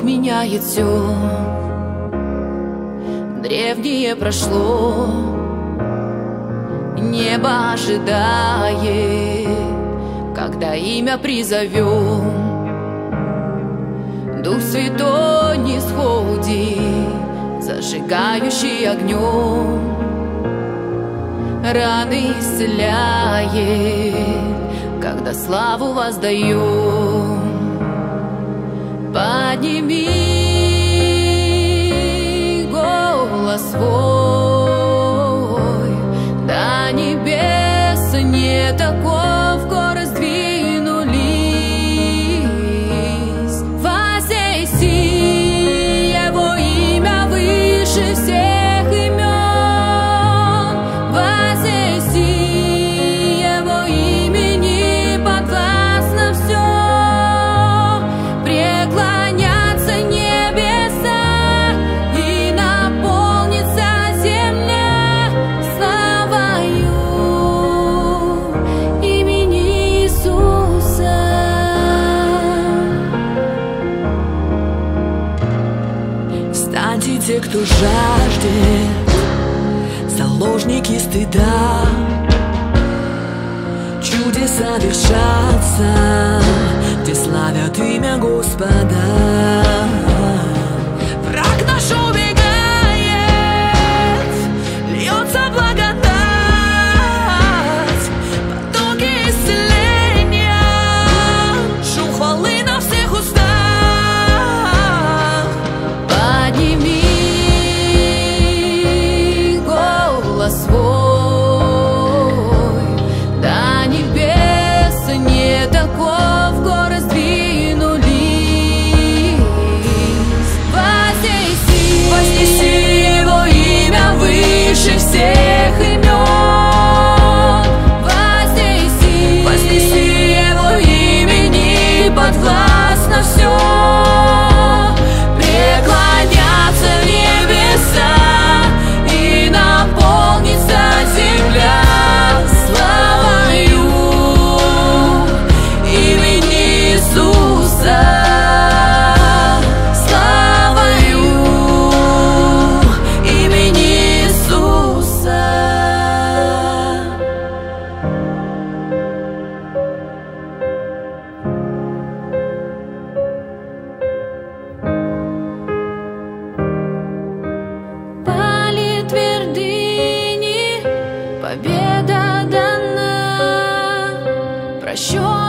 меняет все. Древнее прошло, небо ожидает, когда имя призовем. Дух Святой не сходит, зажигающий огнем, раны исцеляет, когда славу воздаем. Подними голос свой до небес, не таков горы сдвинулись. Вознеси его имя выше всех имен, вознеси его имени подвластно все. Преклонятся небеса и наполнится земля славою имени Иисуса. Встаньте те, кто жаждет, заложники стыда. Чудеса вершатся, где славят имя Господа. Враг наш убегает, льется благодать, потоки исцеления, шум хвалы на всех устах. Подними голос свой до небес, не таков горы сдвинулись. Вознеси его имя выше всех имен, вознеси его имени подвластно все. Преклонятся небеса и наполнится земля славою имени Иисуса. Славою имени Иисуса. Пали твердыни, победа дана, прощен